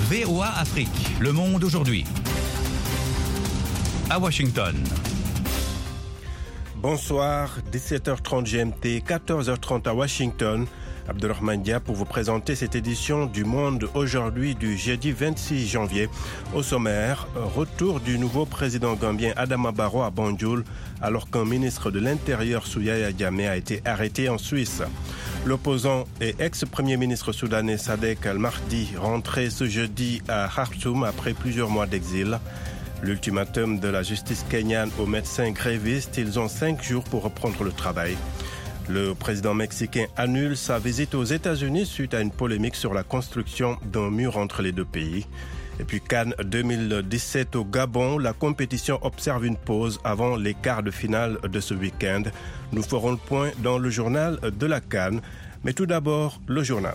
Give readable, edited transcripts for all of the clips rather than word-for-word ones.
VOA Afrique, le monde aujourd'hui. À Washington. Bonsoir, 17h30 GMT, 14h30 à Washington. Abdelrahman Dia pour vous présenter cette édition du Monde aujourd'hui du jeudi 26 janvier. Au sommaire, retour du nouveau président gambien Adama Barrow à Banjul alors qu'un ministre de l'Intérieur Yahya Jammeh a été arrêté en Suisse. L'opposant et ex-premier ministre soudanais Sadek Al-Mahdi rentré ce jeudi à Khartoum après plusieurs mois d'exil. L'ultimatum de la justice kenyane aux médecins grévistes, ils ont 5 jours pour reprendre le travail. Le président mexicain annule sa visite aux États-Unis suite à une polémique sur la construction d'un mur entre les deux pays. Et puis CAN 2017 au Gabon, la compétition observe une pause avant les quarts de finale de ce week-end. Nous ferons le point dans le journal de la CAN. Mais tout d'abord, le journal.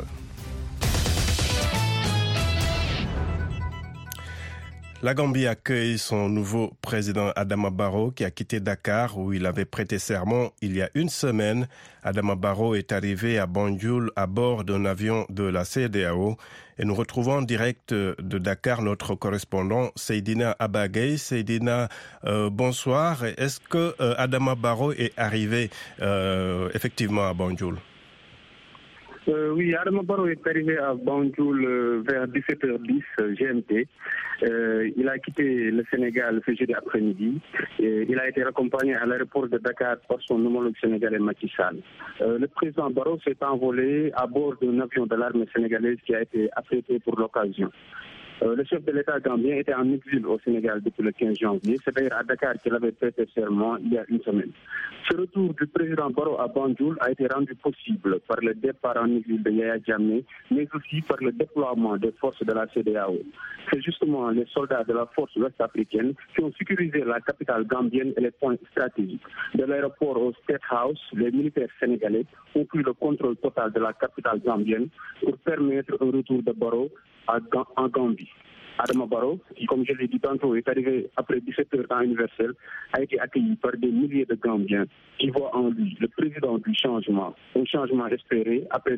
La Gambie accueille son nouveau président Adama Barrow qui a quitté Dakar où il avait prêté serment il y a une semaine. Adama Barrow est arrivé à Banjul à bord d'un avion de la CEDEAO et nous retrouvons en direct de Dakar notre correspondant Seydina Abagay. Seydina, bonsoir. Est-ce que Adama Barrow est arrivé effectivement à Banjul? Oui, Adama Barrow est arrivé à Banjul vers 17h10 GMT. Il a quitté le Sénégal ce jeudi après-midi. Il a été accompagné à l'aéroport de Dakar par son homologue sénégalais Macky Sall. Le président Barrow s'est envolé à bord d'un avion de l'armée sénégalaise qui a été affrété pour l'occasion. Le chef de l'État gambien était en exil au Sénégal depuis le 15 janvier. C'est d'ailleurs à Dakar qu'il avait prêté serment il y a une semaine. Ce retour du président Barrow à Banjul a été rendu possible par le départ en exil de Yahya Jammeh, mais aussi par le déploiement des forces de la CEDEAO. C'est justement les soldats de la force ouest-africaine qui ont sécurisé la capitale gambienne et les points stratégiques. De l'aéroport au State House, les militaires sénégalais ont pris le contrôle total de la capitale gambienne pour permettre un retour de Barrow en Gambie. Adama Barrow, qui, comme je l'ai dit tantôt, est arrivé après 17h temps universel, a été accueilli par des milliers de Gambiens qui voient en lui le président du changement, un changement espéré après.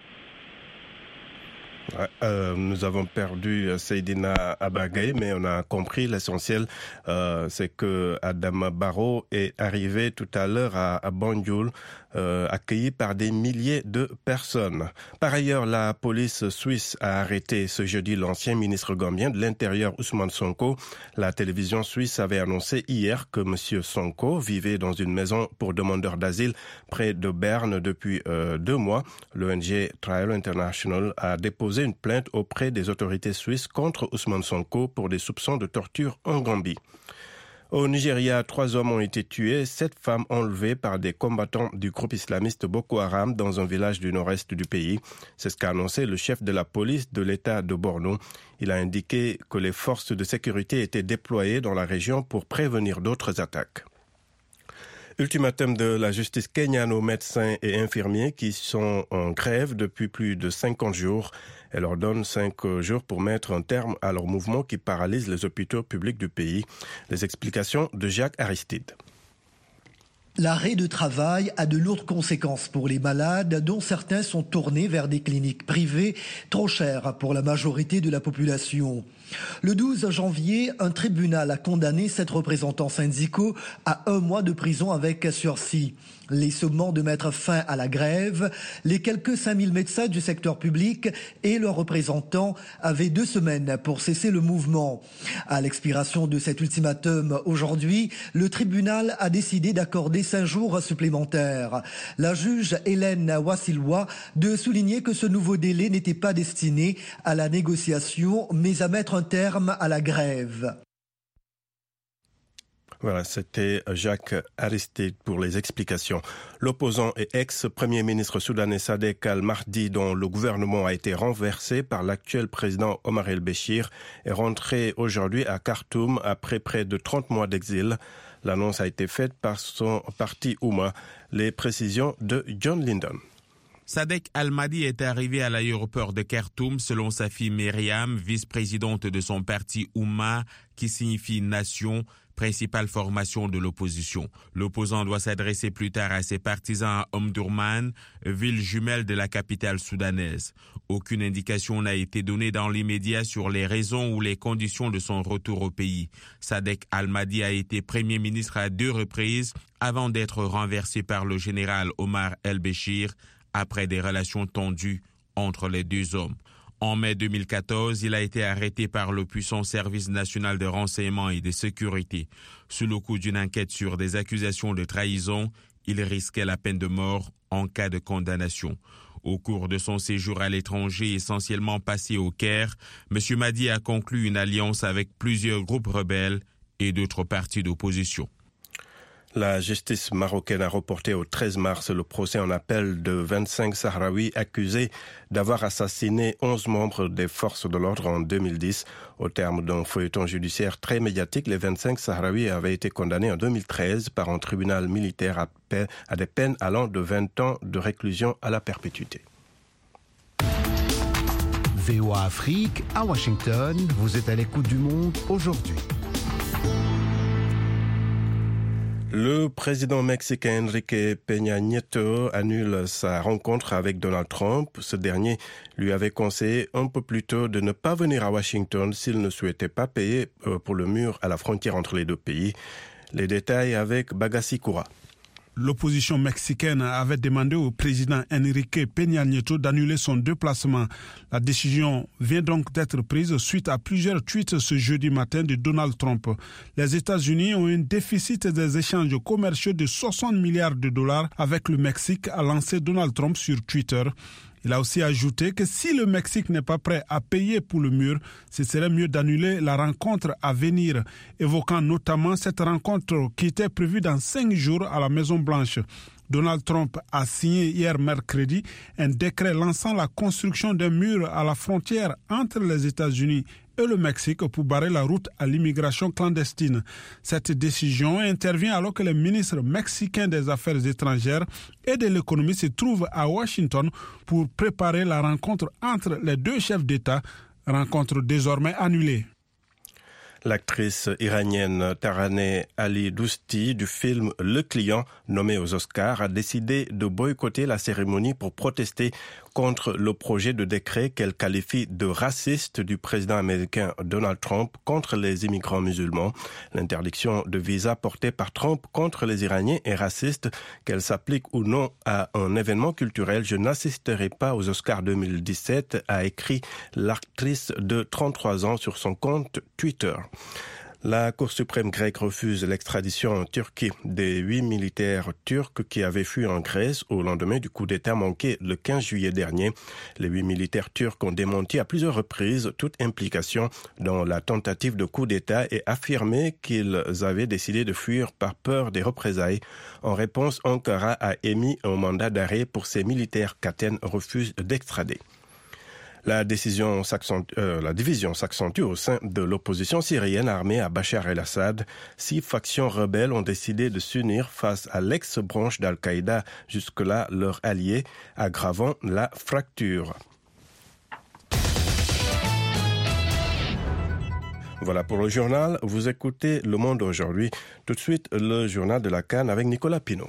Nous avons perdu Seydina Abagay, mais on a compris l'essentiel, c'est que Adama Barrow est arrivé tout à l'heure à Banjul, accueilli par des milliers de personnes. Par ailleurs, la police suisse a arrêté ce jeudi l'ancien ministre gambien de l'Intérieur Ousmane Sonko. La télévision suisse avait annoncé hier que M. Sonko vivait dans une maison pour demandeurs d'asile près de Berne depuis 2 mois. L'ONG Trial International a déposé une plainte auprès des autorités suisses contre Ousmane Sonko pour des soupçons de torture en Gambie. Au Nigeria, 3 hommes ont été tués, 7 femmes enlevées par des combattants du groupe islamiste Boko Haram dans un village du nord-est du pays. C'est ce qu'a annoncé le chef de la police de l'État de Borno. Il a indiqué que les forces de sécurité étaient déployées dans la région pour prévenir d'autres attaques. Ultimatum de la justice kenyane aux médecins et infirmiers qui sont en grève depuis plus de 50 jours. Elle leur donne 5 jours pour mettre un terme à leur mouvement qui paralyse les hôpitaux publics du pays. Les explications de Jacques Aristide. L'arrêt de travail a de lourdes conséquences pour les malades, dont certains sont tournés vers des cliniques privées trop chères pour la majorité de la population. Le 12 janvier, un tribunal a condamné 7 représentants syndicaux à 1 mois de prison avec sursis. Les sommant de mettre fin à la grève, les quelques 5000 médecins du secteur public et leurs représentants avaient 2 semaines pour cesser le mouvement. À l'expiration de cet ultimatum aujourd'hui, le tribunal a décidé d'accorder 5 jours supplémentaires. La juge Hélène Wassilwa de souligner que ce nouveau délai n'était pas destiné à la négociation, mais à mettre un terme à la grève. Voilà, c'était Jacques Aristide pour les explications. L'opposant et ex-premier ministre soudanais Sadek Al-Mahdi, dont le gouvernement a été renversé par l'actuel président Omar El-Béchir, est rentré aujourd'hui à Khartoum après près de 30 mois d'exil. L'annonce a été faite par son parti Ouma. Les précisions de John Lyndon. Sadek Al-Mahdi est arrivé à l'aéroport de Khartoum selon sa fille Myriam, vice-présidente de son parti Oumma, qui signifie nation, principale formation de l'opposition. L'opposant doit s'adresser plus tard à ses partisans à Omdurman, ville jumelle de la capitale soudanaise. Aucune indication n'a été donnée dans l'immédiat sur les raisons ou les conditions de son retour au pays. Sadek Al-Mahdi a été Premier ministre à 2 reprises avant d'être renversé par le général Omar El-Béchir après des relations tendues entre les 2 hommes. En mai 2014, il a été arrêté par le puissant service national de renseignement et de sécurité. Sous le coup d'une enquête sur des accusations de trahison, il risquait la peine de mort en cas de condamnation. Au cours de son séjour à l'étranger, essentiellement passé au Caire, M. Mahdi a conclu une alliance avec plusieurs groupes rebelles et d'autres partis d'opposition. La justice marocaine a reporté au 13 mars le procès en appel de 25 Sahraouis accusés d'avoir assassiné 11 membres des forces de l'ordre en 2010. Au terme d'un feuilleton judiciaire très médiatique, les 25 Sahraouis avaient été condamnés en 2013 par un tribunal militaire à des peines allant de 20 ans de réclusion à la perpétuité. VOA Afrique, à Washington, vous êtes à l'écoute du monde aujourd'hui. Le président mexicain Enrique Peña Nieto annule sa rencontre avec Donald Trump. Ce dernier lui avait conseillé un peu plus tôt de ne pas venir à Washington s'il ne souhaitait pas payer pour le mur à la frontière entre les 2 pays. Les détails avec Bagassi Koura. L'opposition mexicaine avait demandé au président Enrique Peña Nieto d'annuler son déplacement. La décision vient donc d'être prise suite à plusieurs tweets ce jeudi matin de Donald Trump. Les États-Unis ont un déficit des échanges commerciaux de 60 milliards de dollars avec le Mexique, a lancé Donald Trump sur Twitter. Il a aussi ajouté que si le Mexique n'est pas prêt à payer pour le mur, ce serait mieux d'annuler la rencontre à venir, évoquant notamment cette rencontre qui était prévue dans 5 jours à la Maison-Blanche. Donald Trump a signé hier mercredi un décret lançant la construction d'un mur à la frontière entre les États-Unis et le Mexique pour barrer la route à l'immigration clandestine. Cette décision intervient alors que le ministre mexicain des Affaires étrangères et de l'économie se trouve à Washington pour préparer la rencontre entre les 2 chefs d'État, rencontre désormais annulée. L'actrice iranienne Taraneh Ali Dousti du film Le Client, nommée aux Oscars, a décidé de boycotter la cérémonie pour protester contre le projet de décret qu'elle qualifie de raciste du président américain Donald Trump contre les immigrants musulmans. L'interdiction de visa portée par Trump contre les Iraniens est raciste, qu'elle s'applique ou non à un événement culturel. Je n'assisterai pas aux Oscars 2017, a écrit l'actrice de 33 ans sur son compte Twitter. La Cour suprême grecque refuse l'extradition en Turquie des 8 militaires turcs qui avaient fui en Grèce au lendemain du coup d'État manqué le 15 juillet dernier. Les 8 militaires turcs ont démenti à plusieurs reprises toute implication dans la tentative de coup d'État et affirmé qu'ils avaient décidé de fuir par peur des représailles. En réponse, Ankara a émis un mandat d'arrêt pour ces militaires qu'Athènes refuse d'extrader. La division s'accentue au sein de l'opposition syrienne armée à Bachar el-Assad. 6 factions rebelles ont décidé de s'unir face à l'ex-branche d'Al-Qaïda, jusque-là leur allié, aggravant la fracture. Voilà pour le journal. Vous écoutez Le Monde aujourd'hui. Tout de suite, le journal de la CAN avec Nicolas Pinault.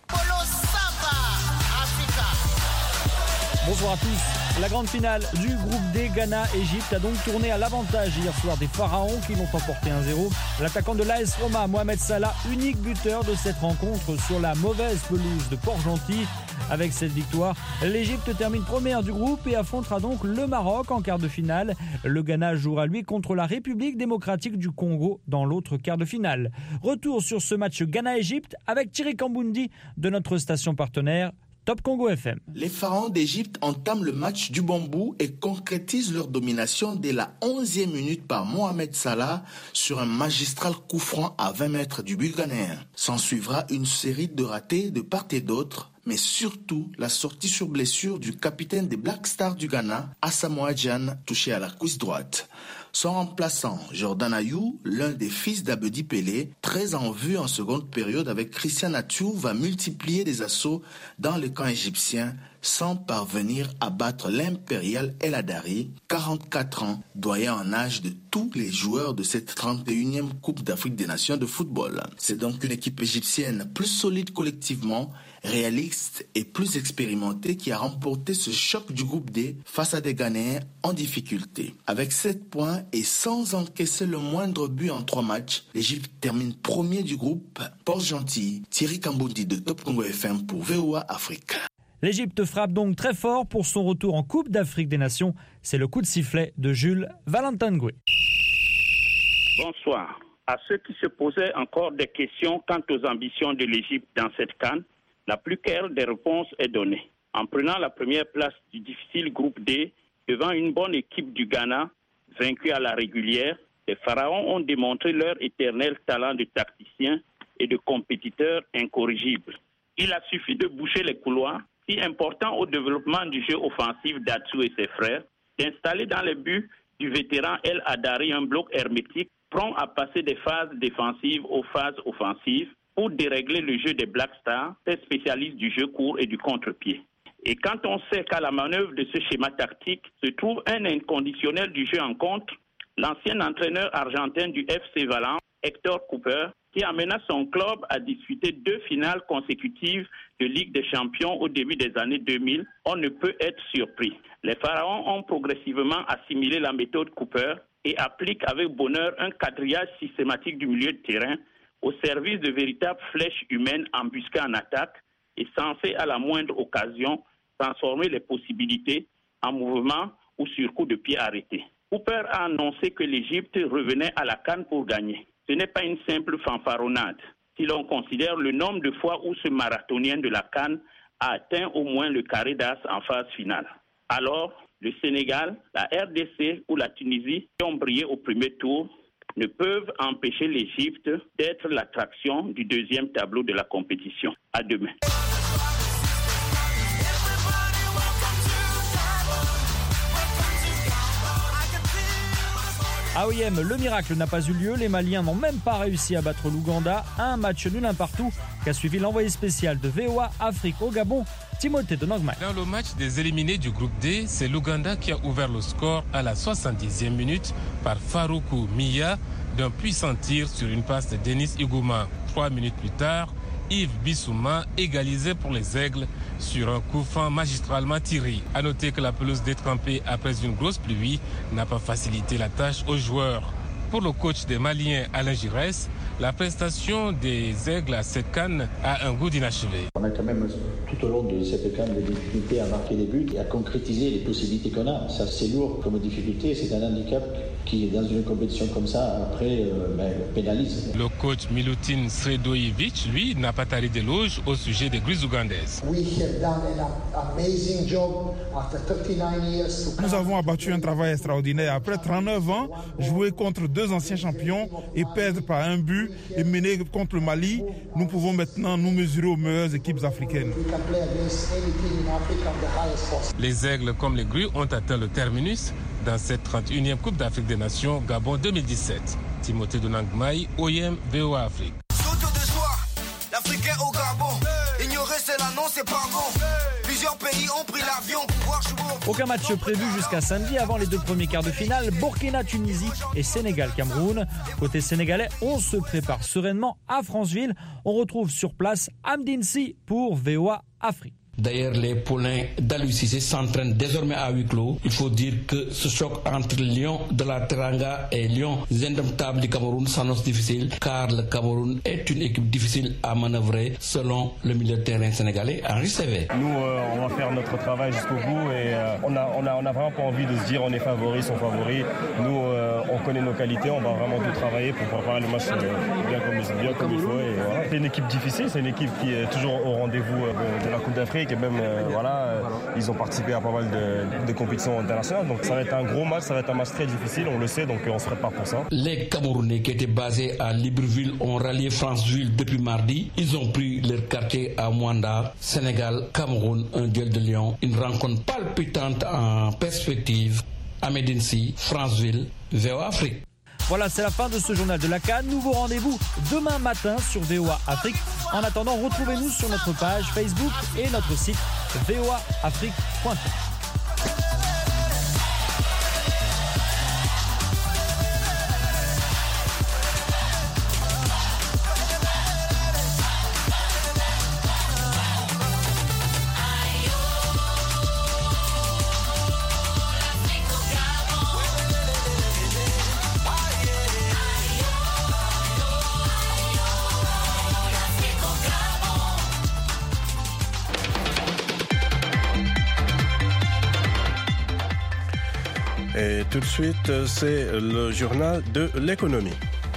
Bonsoir à tous. La grande finale du groupe D, Ghana-Égypte, a donc tourné à l'avantage hier soir des Pharaons qui l'ont emporté 1-0. L'attaquant de l'AS Roma, Mohamed Salah, unique buteur de cette rencontre sur la mauvaise pelouse de Port-Gentil. Avec cette victoire, l'Égypte termine première du groupe et affrontera donc le Maroc en quart de finale. Le Ghana jouera lui contre la République démocratique du Congo dans l'autre quart de finale. Retour sur ce match Ghana-Égypte avec Thierry Kambundi de notre station partenaire Top Congo FM. Les Pharaons d'Égypte entament le match du bon bout et concrétisent leur domination dès la 11e minute par Mohamed Salah sur un magistral coup franc à 20 mètres du but ghanéen. S'en suivra une série de ratés de part et d'autre, mais surtout la sortie sur blessure du capitaine des Black Stars du Ghana, Asamoah Gyan, touché à la cuisse droite. Son remplaçant, Jordan Ayew, l'un des fils d'Abedi Pelé, très en vue en seconde période avec Christian Athiou, va multiplier des assauts dans le camp égyptien sans parvenir à battre l'impérial El Hadari, 44 ans, doyen en âge de tous les joueurs de cette 31e Coupe d'Afrique des Nations de football. C'est donc une équipe égyptienne plus solide collectivement, réaliste et plus expérimentée qui a remporté ce choc du groupe D face à des Ghanéens en difficulté. Avec 7 points et sans encaisser le moindre but en 3 matchs, l'Égypte termine premier du groupe. Port-Gentil, Thierry Kamboundi de Top Congo FM pour VOA Afrique. L'Égypte frappe donc très fort pour son retour en Coupe d'Afrique des Nations. C'est le coup de sifflet de Jules Valentin Goué. Bonsoir. À ceux qui se posaient encore des questions quant aux ambitions de l'Égypte dans cette CAN, la plus claire des réponses est donnée. En prenant la première place du difficile groupe D, devant une bonne équipe du Ghana, vaincue à la régulière, les Pharaons ont démontré leur éternel talent de tacticiens et de compétiteurs incorrigibles. Il a suffi de boucher les couloirs, si important au développement du jeu offensif d'Athiou et ses frères, d'installer dans les buts du vétéran El Hadari un bloc hermétique prompt à passer des phases défensives aux phases offensives pour dérégler le jeu des Black Stars, ces spécialistes du jeu court et du contre-pied. Et quand on sait qu'à la manœuvre de ce schéma tactique se trouve un inconditionnel du jeu en contre, l'ancien entraîneur argentin du FC Valence, Hector Cooper, qui amena son club à disputer 2 finales consécutives de Ligue des Champions au début des années 2000, on ne peut être surpris. Les Pharaons ont progressivement assimilé la méthode Cooper et appliquent avec bonheur un quadrillage systématique du milieu de terrain au service de véritables flèches humaines embusquées en attaque et censées à la moindre occasion transformer les possibilités en mouvement ou sur coup de pied arrêté. Cooper a annoncé que l'Égypte revenait à la CAN pour gagner. Ce n'est pas une simple fanfaronnade. Si l'on considère le nombre de fois où ce marathonien de la CAN a atteint au moins le carré d'as en phase finale. Alors, le Sénégal, la RDC ou la Tunisie, qui ont brillé au premier tour, ne peuvent empêcher l'Égypte d'être l'attraction du deuxième tableau de la compétition. À demain. À OIM, le miracle n'a pas eu lieu. Les Maliens n'ont même pas réussi à battre l'Ouganda. Un match nul un partout qu'a suivi l'envoyé spécial de VOA Afrique au Gabon, Timothée de Nogmaï. Dans le match des éliminés du groupe D, c'est l'Ouganda qui a ouvert le score à la 70e minute par Faroukou Miya d'un puissant tir sur une passe de Denis Igouma. 3 minutes plus tard, Yves Bissouma égalisait pour les Aigles sur un coup franc magistralement tiré. A noter que la pelouse détrempée après une grosse pluie n'a pas facilité la tâche aux joueurs. Pour le coach des Maliens Alain Giresse, la prestation des Aigles à cette CAN a un goût d'inachevé. On a quand même tout au long de cette CAN des difficultés à marquer des buts et à concrétiser les possibilités qu'on a. Ça c'est lourd comme difficulté, c'est un handicap qui dans une compétition comme ça après pénalise. Le coach Milutin Sredojevic, lui, n'a pas taré d'éloges au sujet des Grises ougandaises. Nous avons abattu un travail extraordinaire. Après 39 ans, jouer contre 2 anciens champions et perdre par un but et mener contre le Mali, nous pouvons maintenant nous mesurer aux meilleures équipes africaines. Les Aigles comme les Grues ont atteint le terminus dans cette 31e Coupe d'Afrique des Nations Gabon 2017. Timothée de Nangmaï, OIM, VOA Afrique. Surtout de joie, l'Africain au Gabon. Ignorer c'est là, non c'est pas bon. Plusieurs pays ont pris l'avion pour pouvoir jouer. Aucun match prévu jusqu'à samedi avant les 2 premiers quarts de finale, Burkina-Tunisie et Sénégal-Cameroun. Côté sénégalais, on se prépare sereinement à Franceville. On retrouve sur place Amdine Sy pour VOA Afrique. D'ailleurs, les poulains d'Aliou Cissé s'entraînent désormais à huis clos. Il faut dire que ce choc entre Lions de la Teranga et Lions indomptables du Cameroun s'annonce difficile, car le Cameroun est une équipe difficile à manœuvrer, selon le milieu de terrain sénégalais Henri Sévé. Nous, on va faire notre travail jusqu'au bout et on a vraiment pas envie de se dire on est favoris, sont favoris. Nous, on connaît nos qualités, on va vraiment tout travailler pour préparer le match bien comme il faut. Et voilà. C'est une équipe difficile, c'est une équipe qui est toujours au rendez-vous de la Coupe d'Afrique et même ils ont participé à pas mal de compétitions internationales. Donc ça va être un gros match, ça va être un match très difficile, on le sait, donc on se prépare pour ça. Les Camerounais qui étaient basés à Libreville ont rallié Franceville depuis mardi. Ils ont pris leur quartier à Mwanda. Sénégal, Cameroun, un duel de Lions, une rencontre palpitante en perspective. Ahmed Nsi, Franceville, VOA Afrique. Voilà, c'est la fin de ce journal de la CAN. Nouveau rendez-vous demain matin sur VOA Afrique. En attendant, retrouvez-nous sur notre page Facebook et notre site voaafrique.com. Et tout de suite, c'est le journal de l'économie.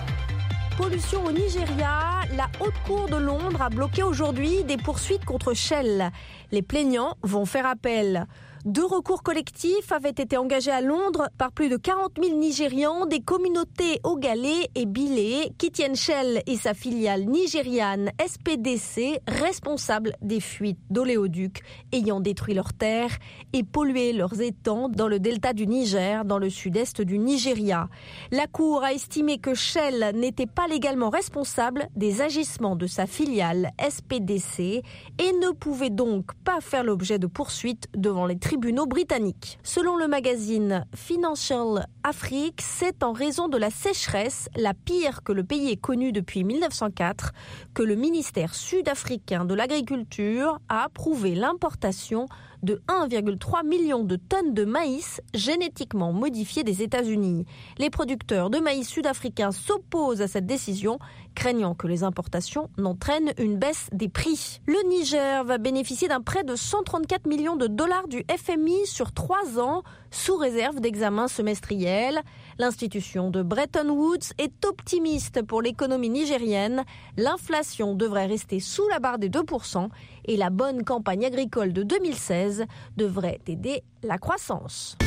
Pollution au Nigeria, la Haute Cour de Londres a bloqué aujourd'hui des poursuites contre Shell. Les plaignants vont faire appel. 2 recours collectifs avaient été engagés à Londres par plus de 40 000 Nigérians des communautés Ogalé et Bilé qui tiennent Shell et sa filiale nigériane SPDC responsables des fuites d'oléoducs ayant détruit leurs terres et pollué leurs étangs dans le delta du Niger, dans le sud-est du Nigeria. La Cour a estimé que Shell n'était pas légalement responsable des agissements de sa filiale SPDC et ne pouvait donc pas faire l'objet de poursuites devant les tribunaux britanniques. Selon le magazine Financial Afrique, c'est en raison de la sécheresse, la pire que le pays ait connue depuis 1904, que le ministère sud-africain de l'Agriculture a approuvé l'importation de 1,3 million de tonnes de maïs génétiquement modifié des États-Unis. Les producteurs de maïs sud-africains s'opposent à cette décision, craignant que les importations n'entraînent une baisse des prix. Le Niger va bénéficier d'un prêt de 134 millions de dollars du FMI sur 3 ans, sous réserve d'examens semestriels. L'institution de Bretton Woods est optimiste pour l'économie nigérienne. L'inflation devrait rester sous la barre des 2% et la bonne campagne agricole de 2016 devrait aider la croissance.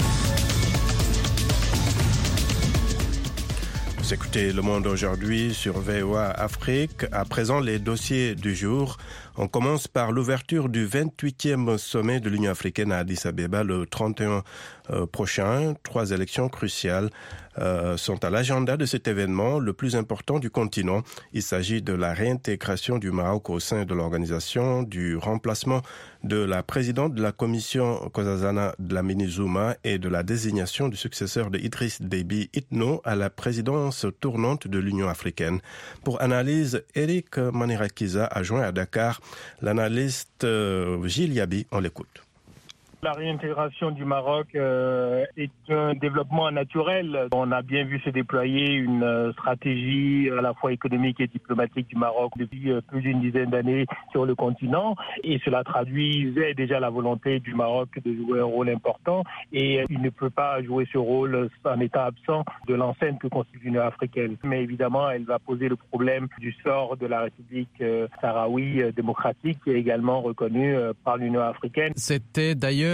Vous écoutez Le Monde aujourd'hui sur VOA Afrique. À présent, les dossiers du jour. On commence par l'ouverture du 28e sommet de l'Union africaine à Addis Abeba le 31 prochain. 3 élections cruciales sont à l'agenda de cet événement, le plus important du continent. Il s'agit de la réintégration du Maroc au sein de l'organisation, du remplacement de la présidente de la commission Nkosazana Dlamini Zuma et de la désignation du successeur de Idriss Déby Itno à la présidence tournante de l'Union africaine. Pour analyse, Eric Manirakiza a joint à Dakar l'analyste Gilles Yabi. On l'écoute. La réintégration du Maroc est un développement naturel. On a bien vu se déployer une stratégie à la fois économique et diplomatique du Maroc depuis plus d'une dizaine d'années sur le continent. Et cela traduisait déjà la volonté du Maroc de jouer un rôle important. Et il ne peut pas jouer ce rôle en étant absent de l'enceinte que constitue l'Union africaine. Mais évidemment, elle va poser le problème du sort de la République sahraoui démocratique qui est également reconnue par l'Union africaine. C'était d'ailleurs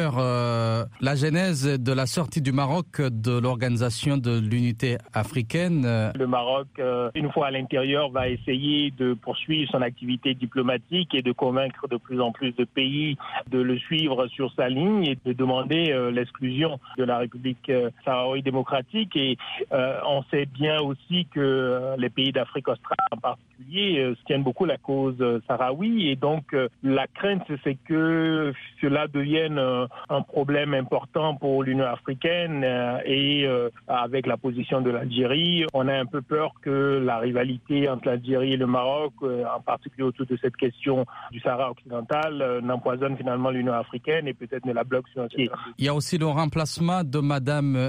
la genèse de la sortie du Maroc de l'Organisation de l'Unité africaine. Le Maroc, une fois à l'intérieur, va essayer de poursuivre son activité diplomatique et de convaincre de plus en plus de pays de le suivre sur sa ligne et de demander l'exclusion de la République sahraoui démocratique. Et on sait bien aussi que les pays d'Afrique australe en particulier tiennent beaucoup la cause sahraoui. Et donc la crainte, c'est que cela devienne un problème important pour l'Union africaine et avec la position de l'Algérie, on a un peu peur que la rivalité entre l'Algérie et le Maroc, en particulier autour de cette question du Sahara occidental, n'empoisonne finalement l'Union africaine et peut-être ne la bloque sur un pied. Il y a aussi le remplacement de Madame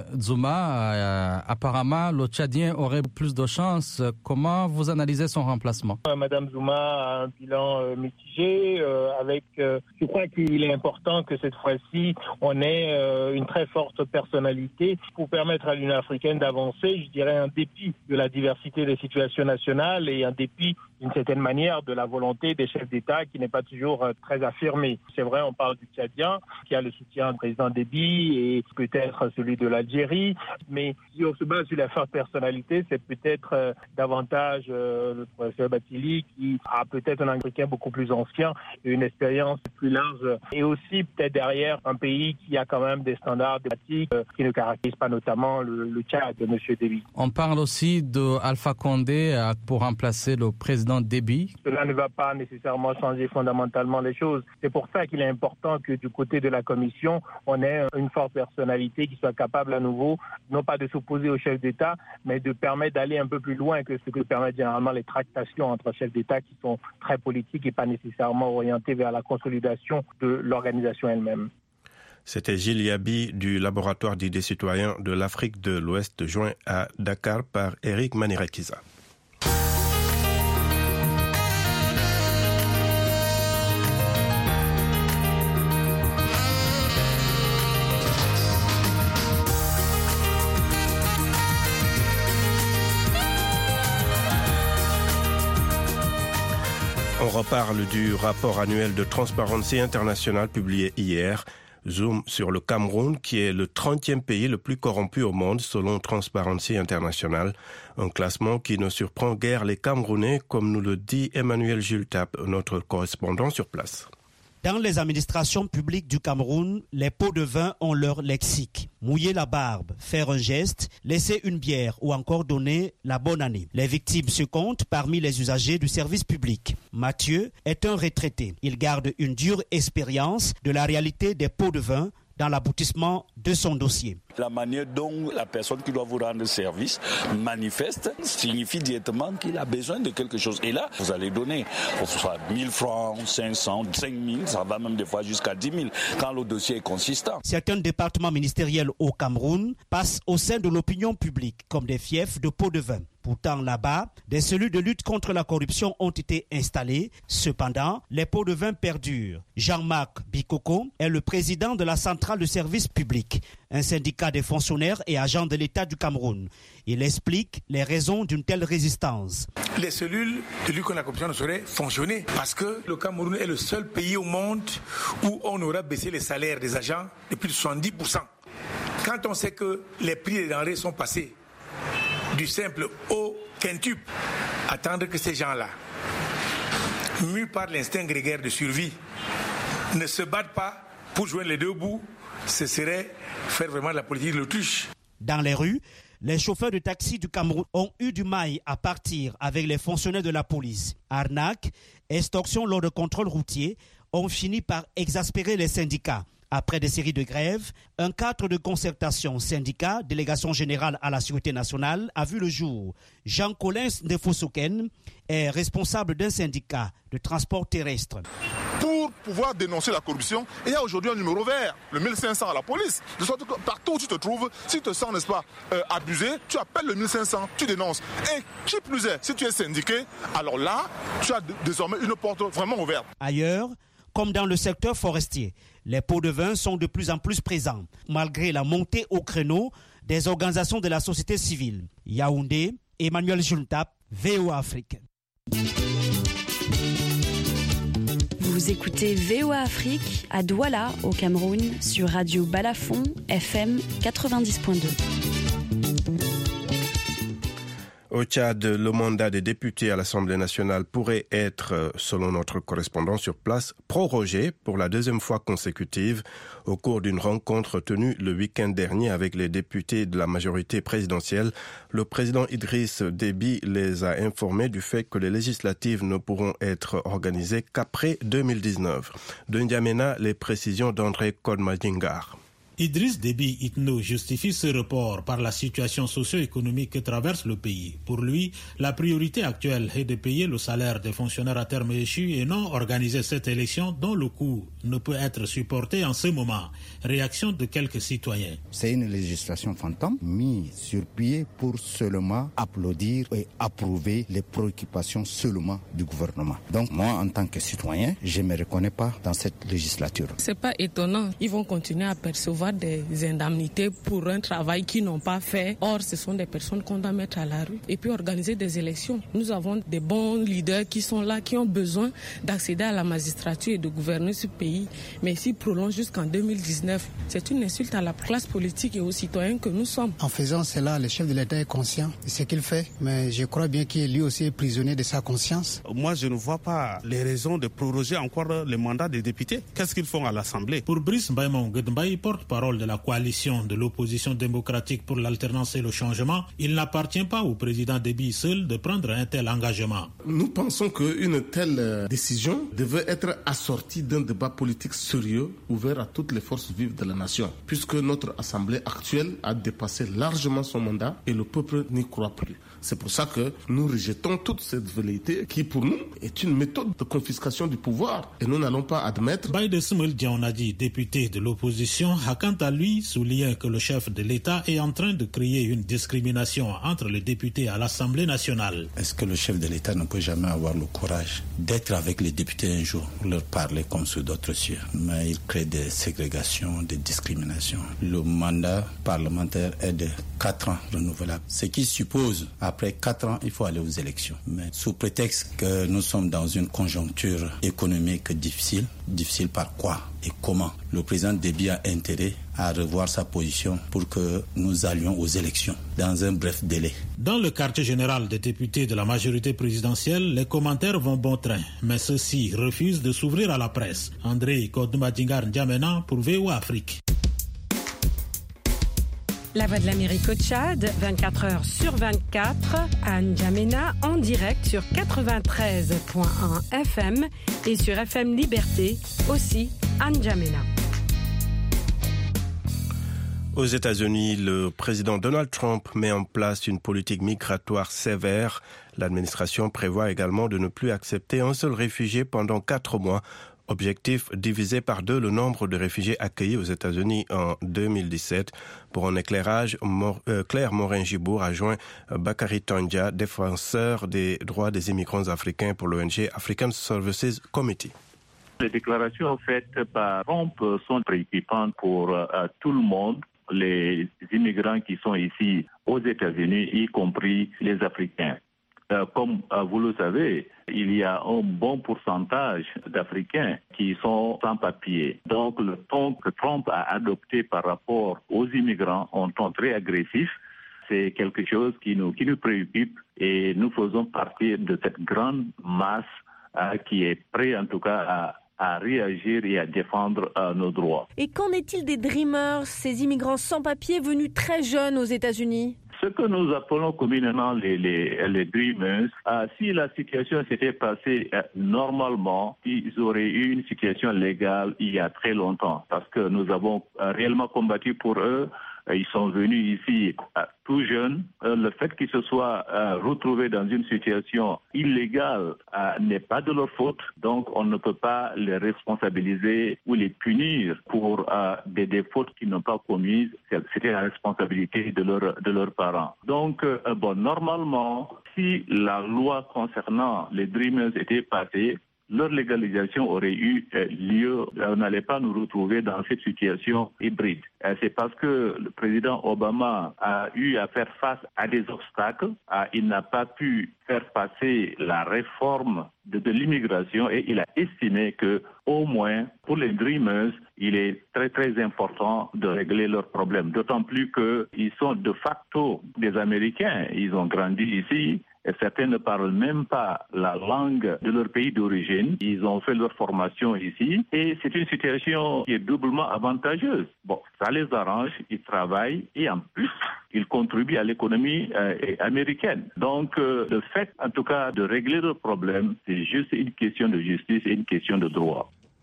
Zuma. Apparemment, le Tchadien aurait plus de chance. Comment vous analysez son remplacement? Madame Zuma a un bilan mitigé. Je crois qu'il est important que cette fois-ci aussi on ait une très forte personnalité pour permettre à l'Union africaine d'avancer, je dirais, en dépit de la diversité des situations nationales et en dépit d'une certaine manière de la volonté des chefs d'État qui n'est pas toujours très affirmée. C'est vrai, on parle du Tchadien qui a le soutien du président Déby et peut-être celui de l'Algérie, mais si on se base sur la forte personnalité, c'est peut-être davantage le professeur Bathily qui a peut-être un Africain beaucoup plus ancien et une expérience plus large, et aussi peut-être derrière un pays qui a quand même des standards démocratiques qui ne caractérisent pas notamment le Tchad de M. Déby. On parle aussi d'Alpha Condé pour remplacer le président Déby. Cela ne va pas nécessairement changer fondamentalement les choses. C'est pour ça qu'il est important que du côté de la Commission, on ait une forte personnalité qui soit capable à nouveau, non pas de s'opposer au chef d'État, mais de permettre d'aller un peu plus loin que ce que permettent généralement les tractations entre chefs d'État qui sont très politiques et pas nécessairement orientés vers la consolidation de l'organisation elle-même. C'était Gilles Yabi du Laboratoire d'idées citoyens de l'Afrique de l'Ouest, joint à Dakar par Eric Manirakiza. On reparle du rapport annuel de Transparency International publié hier. Zoom sur le Cameroun, qui est le 30e pays le plus corrompu au monde selon Transparency International. Un classement qui ne surprend guère les Camerounais, comme nous le dit Emmanuel Jultap, notre correspondant sur place. Dans les administrations publiques du Cameroun, les pots de vin ont leur lexique. Mouiller la barbe, faire un geste, laisser une bière ou encore donner la bonne année. Les victimes se comptent parmi les usagers du service public. Mathieu est un retraité. Il garde une dure expérience de la réalité des pots de vin dans l'aboutissement de son dossier. La manière dont la personne qui doit vous rendre service manifeste signifie directement qu'il a besoin de quelque chose. Et là, vous allez donner, que ce soit 1000 francs, 500, 5000, ça va même des fois jusqu'à 10 000 quand le dossier est consistant. Certains départements ministériels au Cameroun passent au sein de l'opinion publique comme des fiefs de pots de vin. Pourtant, là-bas, des cellules de lutte contre la corruption ont été installées. Cependant, les pots de vin perdurent. Jean-Marc Bikoko est le président de la centrale de service public, un syndicat des fonctionnaires et agents de l'État du Cameroun. Il explique les raisons d'une telle résistance. Les cellules de lutte contre la corruption ne sauraient fonctionner parce que le Cameroun est le seul pays au monde où on aura baissé les salaires des agents de plus de 70%. Quand on sait que les prix des denrées sont passés du simple au quintuple, attendre que ces gens-là, mus par l'instinct grégaire de survie, ne se battent pas pour joindre les deux bouts, ce serait faire vraiment de la politique de l'autruche. Dans les rues, les chauffeurs de taxi du Cameroun ont eu du mal à partir avec les fonctionnaires de la police. Arnaque, extorsion lors de contrôles routiers ont fini par exaspérer les syndicats. Après des séries de grèves, un cadre de concertation syndicat, délégation générale à la sécurité nationale, a vu le jour. Jean Collins Ndefosoken est responsable d'un syndicat de transport terrestre. Pour pouvoir dénoncer la corruption, il y a aujourd'hui un numéro vert, le 1500 à la police. De sorte que partout où tu te trouves, si tu te sens, n'est-ce pas, abusé, tu appelles le 1500, tu dénonces. Et qui plus est, si tu es syndiqué, alors là, tu as désormais une porte vraiment ouverte. Ailleurs, comme dans le secteur forestier, les pots de vin sont de plus en plus présents, malgré la montée au créneau des organisations de la société civile. Yaoundé, Emmanuel Juntap, VOA Afrique. Vous écoutez VOA Afrique à Douala, au Cameroun, sur Radio Balafon, FM 90.2. Au Tchad, le mandat des députés à l'Assemblée nationale pourrait être, selon notre correspondant sur place, prorogé pour la deuxième fois consécutive au cours d'une rencontre tenue le week-end dernier avec les députés de la majorité présidentielle. Le président Idriss Déby les a informés du fait que les législatives ne pourront être organisées qu'après 2019. De N'Djamena, les précisions d'André Kodmadingar. Idriss Déby Itno justifie ce report par la situation socio-économique que traverse le pays. Pour lui, la priorité actuelle est de payer le salaire des fonctionnaires à terme échus et non organiser cette élection dont le coût ne peut être supporté en ce moment. Réaction de quelques citoyens. C'est une législation fantôme mise sur pied pour seulement applaudir et approuver les préoccupations seulement du gouvernement. Donc moi, en tant que citoyen, je ne me reconnais pas dans cette législature. C'est pas étonnant. Ils vont continuer à percevoir des indemnités pour un travail qu'ils n'ont pas fait. Or, ce sont des personnes qu'on doit mettre à la rue et puis organiser des élections. Nous avons des bons leaders qui sont là, qui ont besoin d'accéder à la magistrature et de gouverner ce pays. Mais s'ils prolongent jusqu'en 2019, c'est une insulte à la classe politique et aux citoyens que nous sommes. En faisant cela, le chef de l'État est conscient de ce qu'il fait, mais je crois bien qu'il est lui aussi prisonnier de sa conscience. Moi, je ne vois pas les raisons de proroger encore le mandat des députés. Qu'est-ce qu'ils font à l'Assemblée? Pour Brice Mbaïmon Gedmbaï, porte-parole de la coalition de l'opposition démocratique pour l'alternance et le changement, il n'appartient pas au président Déby seul de prendre un tel engagement. Nous pensons qu'une telle décision devait être assortie d'un débat politique sérieux, ouvert à toutes les forces vives de la nation, puisque notre Assemblée actuelle a dépassé largement son mandat et le peuple n'y croit plus. C'est pour ça que nous rejetons toute cette velléité qui, pour nous, est une méthode de confiscation du pouvoir et nous n'allons pas admettre. Baïde Smel Djaonadi, député de l'opposition, a quant à lui souligné que le chef de l'État est en train de créer une discrimination entre les députés à l'Assemblée nationale. Est-ce que le chef de l'État ne peut jamais avoir le courage d'être avec les députés un jour pour leur parler comme ceux d'autres cieux? Mais il crée des ségrégations, des discriminations. Le mandat parlementaire est de 4 ans renouvelable, ce qui suppose après 4 ans, il faut aller aux élections. Mais sous prétexte que nous sommes dans une conjoncture économique difficile, difficile par quoi et comment? Le président Déby a intérêt à revoir sa position pour que nous allions aux élections dans un bref délai. Dans le quartier général des députés de la majorité présidentielle, les commentaires vont bon train, mais ceux-ci refusent de s'ouvrir à la presse. André Kodoumadjingar N'Djamena pour VOA Afrique. La Voix de l'Amérique au Tchad, 24 heures sur 24, à N'Djamena, en direct sur 93.1 FM et sur FM Liberté, aussi à N'Djamena. Aux États-Unis, le président Donald Trump met en place une politique migratoire sévère. L'administration prévoit également de ne plus accepter un seul réfugié pendant 4 mois. Objectif, diviser par 2 le nombre de réfugiés accueillis aux États-Unis en 2017. Pour un éclairage, Claire Morin-Gibour a joint Bakary Tandja, défenseur des droits des immigrants africains pour l'ONG African Services Committee. Les déclarations faites par Trump sont préoccupantes pour tout le monde, les immigrants qui sont ici aux États-Unis, y compris les Africains. Comme vous le savez, il y a un bon pourcentage d'Africains qui sont sans papier. Donc le ton que Trump a adopté par rapport aux immigrants, un ton très agressif, c'est quelque chose qui nous préoccupe et nous faisons partie de cette grande masse qui est prête en tout cas à réagir et à défendre nos droits. Et qu'en est-il des Dreamers, ces immigrants sans papier venus très jeunes aux États-Unis? Ce que nous appelons communément les Dreamers, si la situation s'était passée normalement, ils auraient eu une situation légale il y a très longtemps, parce que nous avons réellement combattu pour eux. Ils sont venus ici tout jeunes. Le fait qu'ils se soient retrouvés dans une situation illégale n'est pas de leur faute. Donc, on ne peut pas les responsabiliser ou les punir pour des fautes qu'ils n'ont pas commises. C'était la responsabilité de leurs parents. Donc, normalement, si la loi concernant les Dreamers était passée, leur légalisation aurait eu lieu. On n'allait pas nous retrouver dans cette situation hybride. C'est parce que le président Obama a eu à faire face à des obstacles. Il n'a pas pu faire passer la réforme de l'immigration et il a estimé que, au moins, pour les Dreamers, il est très très important de régler leurs problèmes. D'autant plus qu'ils sont de facto des Américains. Ils ont grandi ici. Et certains ne parlent même pas la langue de leur pays d'origine. Ils ont fait leur formation ici. Et c'est une situation qui est doublement avantageuse. Bon, ça les arrange, ils travaillent et en plus, ils contribuent à l'économie américaine. Donc, le fait, en tout cas, de régler leurs problèmes, c'est juste une question de justice et une question de droit.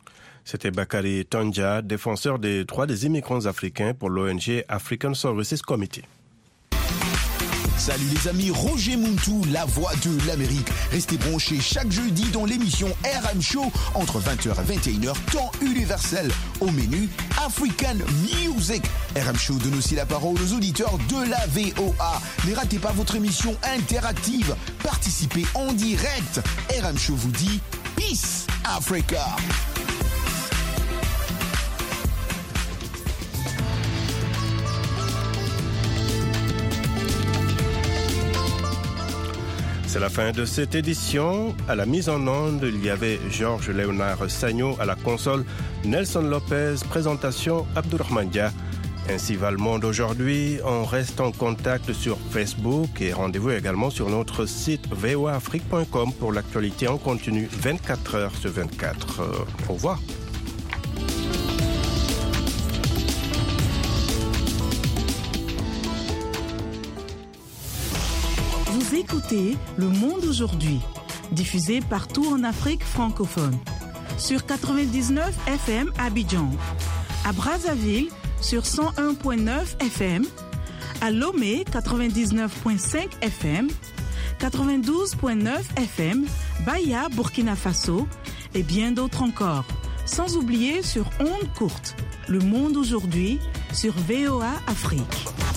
C'était Bakary Tandja, défenseur des droits des immigrants africains pour l'ONG African Services Committee. Salut les amis, Roger Muntu, la voix de l'Amérique. Restez branchés chaque jeudi dans l'émission RM Show entre 20h et 21h, temps universel. Au menu, African Music. RM Show donne aussi la parole aux auditeurs de la VOA. Ne ratez pas votre émission interactive. Participez en direct. RM Show vous dit Peace Africa. C'est la fin de cette édition. À la mise en onde, il y avait Georges Léonard Sagno, à la console Nelson Lopez, présentation Abdourahmane Dia. Ainsi va le monde aujourd'hui. On reste en contact sur Facebook et rendez-vous également sur notre site voaafrique.com pour l'actualité en continu 24 heures sur 24. Au revoir. Vous écoutez Le Monde aujourd'hui, diffusé partout en Afrique francophone. Sur 99 FM à Abidjan, à Brazzaville sur 101.9 FM, à Lomé 99.5 FM, 92.9 FM, Baya, Burkina Faso et bien d'autres encore. Sans oublier sur ondes courtes, Le Monde aujourd'hui sur VOA Afrique.